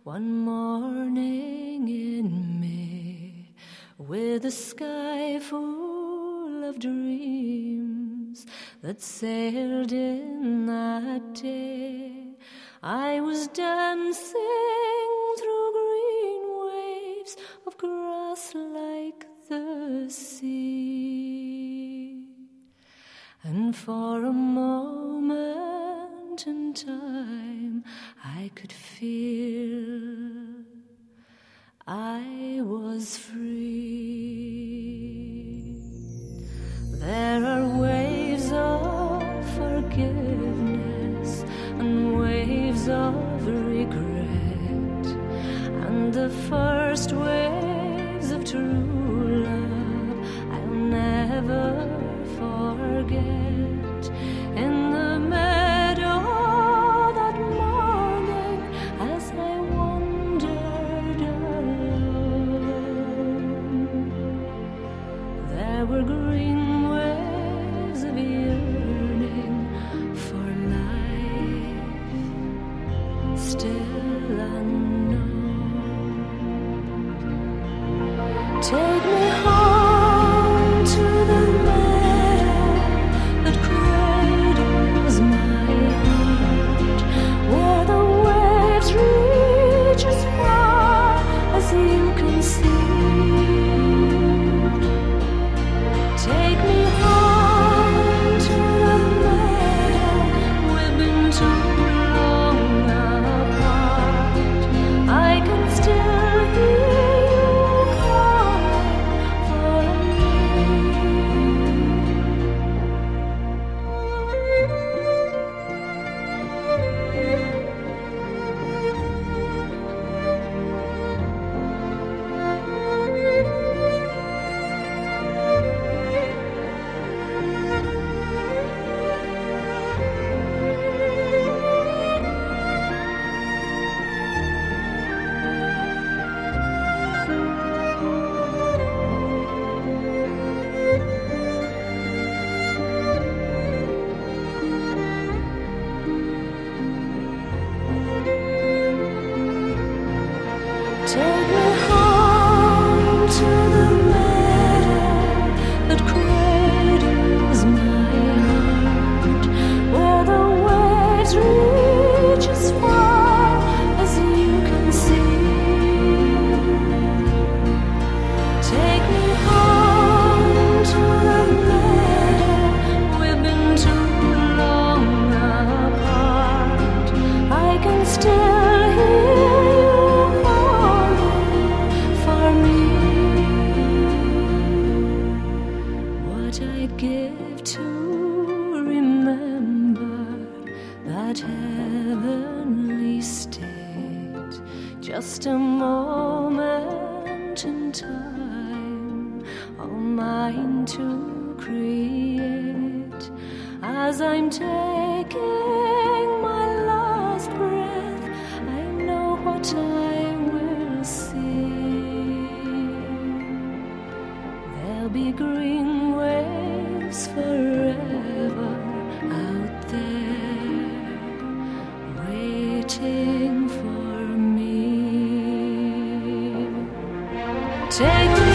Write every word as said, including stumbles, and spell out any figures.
One morning in May, with a sky full of dreams that sailed in that day, I was dancing through green waves of grass like the sea. And for a moment in time I could feel I was free. There are waves of forgiveness and waves of regret, and the first waves of true love I'll never forget. In the meadow that morning, as I wandered alone, there were green waves of yearning for life still unknown. Take me home to the meadow that cradles my heart, where the waves reach as far as you can see. Take me home to the meadow, we've been too long apart. I can still hear you calling for me. Take me home to the meadow that cradles my heart, where the waves reach as far as you can see. Take me home to the meadow, we've been too long apart. I can still hear you for me. What I'd give to remember that heavenly state, just a moment in time, all mine to create. As I'm taking my last breath, I know what I will see. There'll be green waves forever out there, waiting for me. Take